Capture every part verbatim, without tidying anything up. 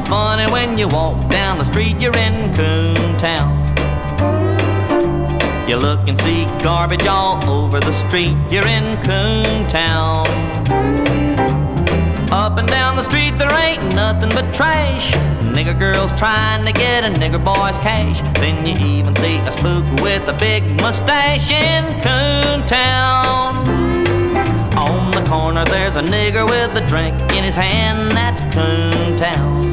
funny when you walk down the street, you're in Coontown. You look and see garbage all over the street, you're in Coontown. Up and down the street there ain't nothing but trash. Nigger girls trying to get a nigger boy's cash. Then you even see a spook with a big mustache in Coontown. On the corner there's a nigger with a drink in his hand, that's Coontown.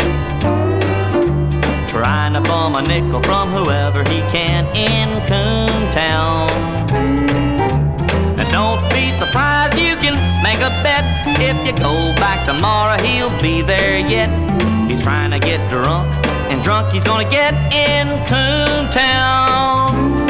Trying to bum a nickel from whoever he can in Coontown. And don't be surprised, you can make a bet. If you go back tomorrow, he'll be there yet. He's trying to get drunk, and drunk he's gonna get in Coontown.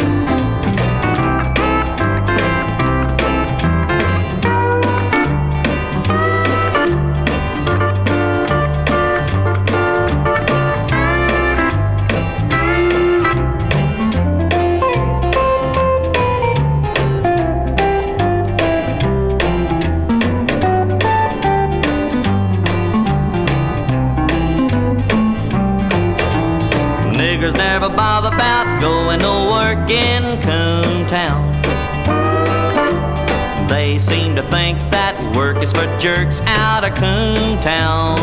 Never bother about going to work in Coontown. They seem to think that work is for jerks out of Coontown.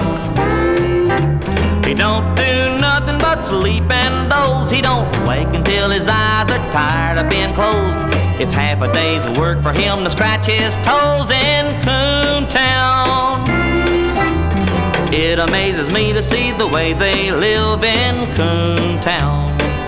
He don't do nothing but sleep and doze. He don't wake until his eyes are tired of being closed. It's half a day's work for him to scratch his toes in Coontown. It amazes me to see the way they live in Coontown.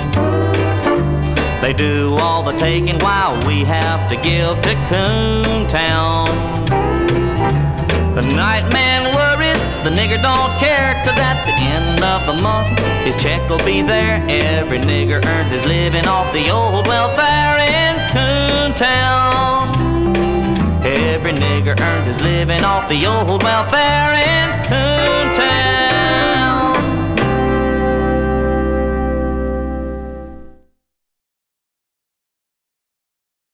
They do all the taking while we have to give to Coontown. The night man worries, the nigger don't care, 'cause at the end of the month his check will be there. Every nigger earns his living off the old welfare in Coontown. Every nigger earns his living off the old welfare in Coontown.